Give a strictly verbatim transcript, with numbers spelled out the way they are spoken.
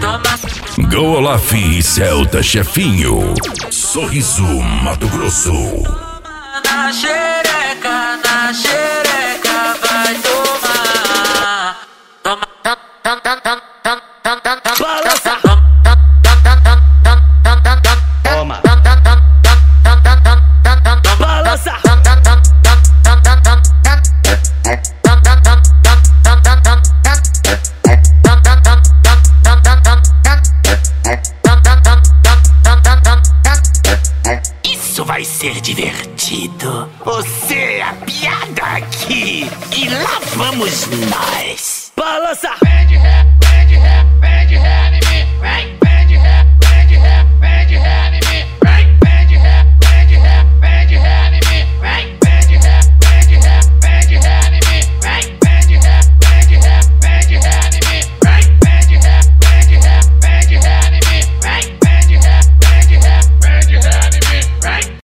Go Olaf e Celta Chefinho. Sorriso, Mato Grosso. Na xereca, na xereca, vai tomar. Toma, tam, tam, tam, tam, tam, tam, tam, tam. Balança. Toma. Balança. Isso vai ser divertido. Você é a piada aqui. E lá vamos nós. Balança.